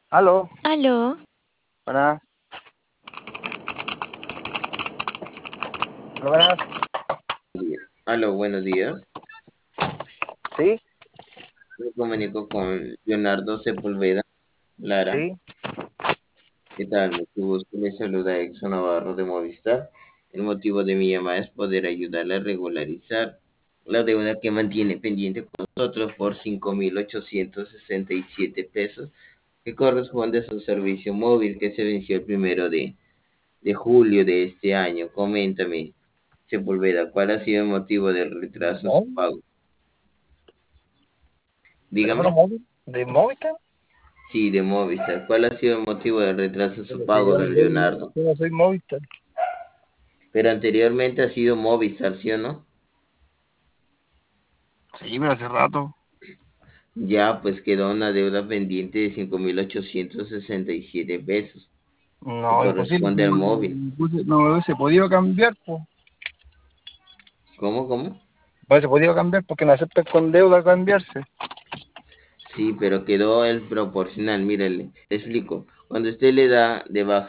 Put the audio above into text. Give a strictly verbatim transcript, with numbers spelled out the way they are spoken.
Aló, Aló, buenas, aló, buenas. Aló, buenos días. Sí, Me comunico con Leonardo Sepúlveda Lara. sí. ¿Qué tal? Mucho gusto. Le saluda Exxon Navarro de Movistar. El motivo de mi llamada es poder ayudarle a regularizar la deuda que mantiene pendiente con nosotros por cinco mil ochocientos sesenta y siete pesos, que corresponde a su servicio móvil que se venció el primero de, de julio de este año. Coméntame, Sepúlveda, ¿cuál ha sido el motivo del retraso en su ¿Móvil? pago? ¿Teléfono Dígame. móvil? ¿De Movistar? Sí, de Movistar. ¿Cuál ha sido el motivo del retraso en su Pero si pago, yo no don soy, Leonardo? yo no soy Movistar. Pero anteriormente ha sido Movistar, ¿sí o no? Sí, pero hace rato. Ya, pues quedó una deuda pendiente de cinco mil ochocientos sesenta y siete pesos, que No, imposible. corresponde al No, móvil. me puse- no me hubiese podido cambiar, pues. ¿Cómo, cómo? No hubiese podido cambiar porque no aceptan con deuda cambiarse. Sí, pero quedó el proporcional. Mírele, le explico. Cuando usted le da de baja